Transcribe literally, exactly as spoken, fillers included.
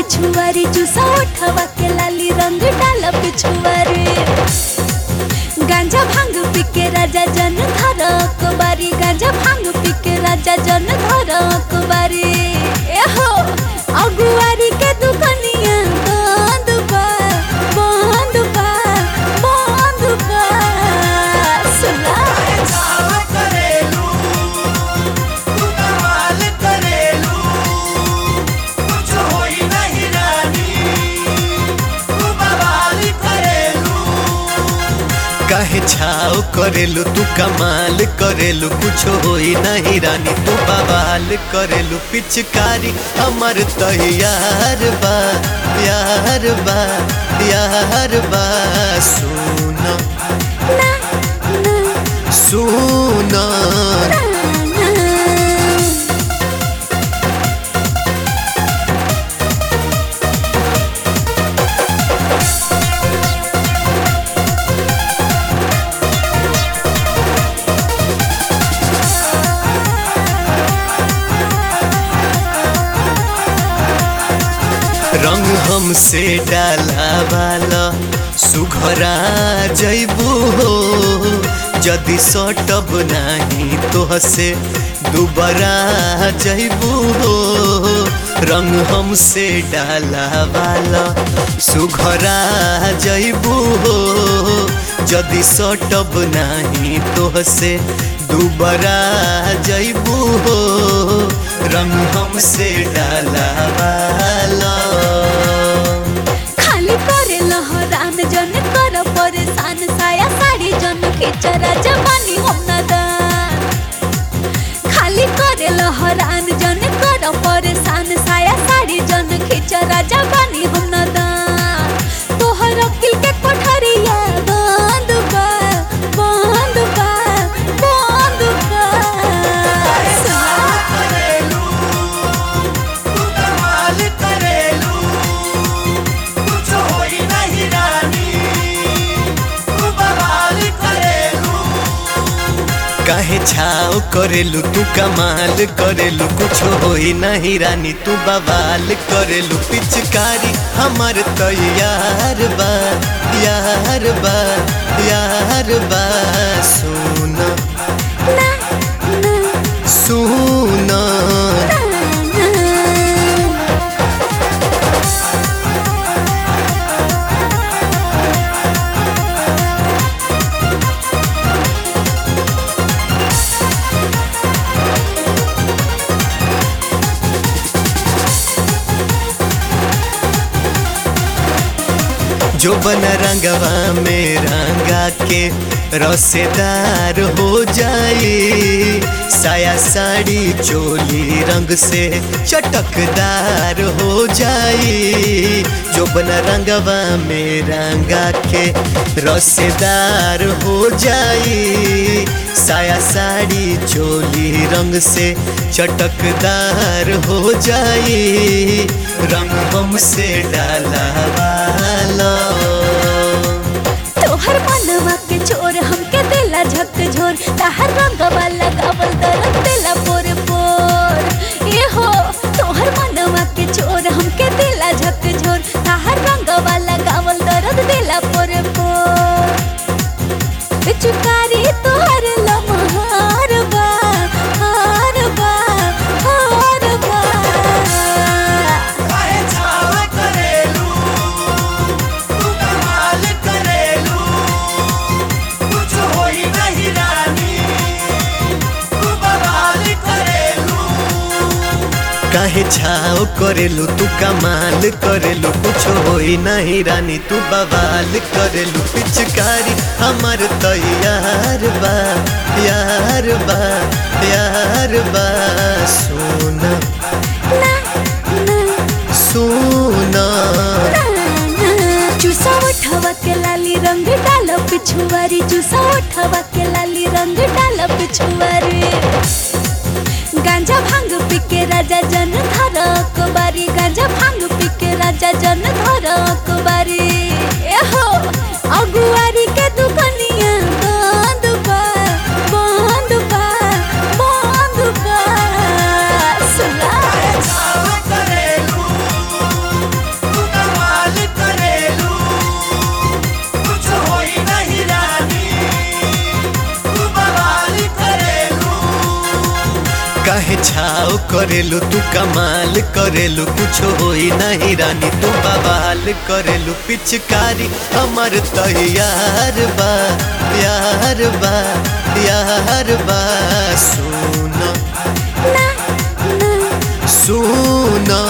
पिछुआरी चूसा उठवा के लाली रंग डाला पिछुआरी। गांजा भांग पी के राजा जन धर कुबारी, गांजा भांग पी के राजा जन धर कुबारी। एहो अगुआरी के दुकनिया बंद बा बंद बा बंद बा। सुना काहे छाव करेलू तू कमाल करेलू, कुछ होई नहीं रानी तू बवाल करेलू। पिचकारी हमर तैयार बा यार बा यार बा। सुन ना ना सुन रंग हमसे डाला वाला सुघरा जैबू हो, जदि सटब नहीं तो हसे दुबरा जैबू हो। रंग हमसे डाला वाला सुघरा जैबू हो, जदि सटब नहीं तो हसे दुबरा जैबू हो। रंग हमसे डाला वाला खाली करे लहरान जन कर परेशान, साया साड़ी जन खिचरा जवानी हम नदान। खाली करे लहरान जन कर परेशान, साया साड़ी जन खिचरा जवानी हम नदान। तोहर अकिल के कोठरिया बंद बा बंद बा बंद बा। काहे छाव करेलू तू कमाल करेलू, कुछ होई नहीं रानी तू बवाल करेलू। पिचकारी हमर तैयार बा यार बा यार बा। सुन ना ना सुन जो बन रंगवा में रंगा के रसेदार हो जाए, साया साड़ी चोली रंग से चटकदार हो जाए। जो बन रंगवा में रंगा के रसेदार हो जाए, साया साड़ी चोली रंग से चटकदार हो जाए। रंग हमसे डाला वाला तोहर मनवा के छोर हमके देला झक झोर, ताहर रंगवा लगावल दरद देला पोर पोर। ए हो तोहर मनवा के छोर हमके देला झक झोर, ताहर रंगवा लगावल दरद देला पोर पोर। पिचकारी तोहर लमहार बा हार बा हार बा। काहे छाव करेलू तू कमाल करेलू, कुछ होई नहीं रानी तू बवाल करेलू। पिचकारी हमर तैयार बा यार बा यार बा। सुन ना ना सुन चूसा उठवा के लाली रंग डाला पिछुआरी, चूसा उठवा के लाली रंग डाला पिछुआरी। गांजा भांग पी के राजा जन धर कुबारी, गांजा भांग पी के राजा जन धर कुबारी। एहो अगुआरी के दुकनिया बंद बा बंद बा बंद बा। सुना छाव करेलू तू कमाल करेलू कुछ होई नहीं रानी तू बवाल करेलू पिचकारी हमर तैयार बा यार बा यार बा सुनो ना ना सुनो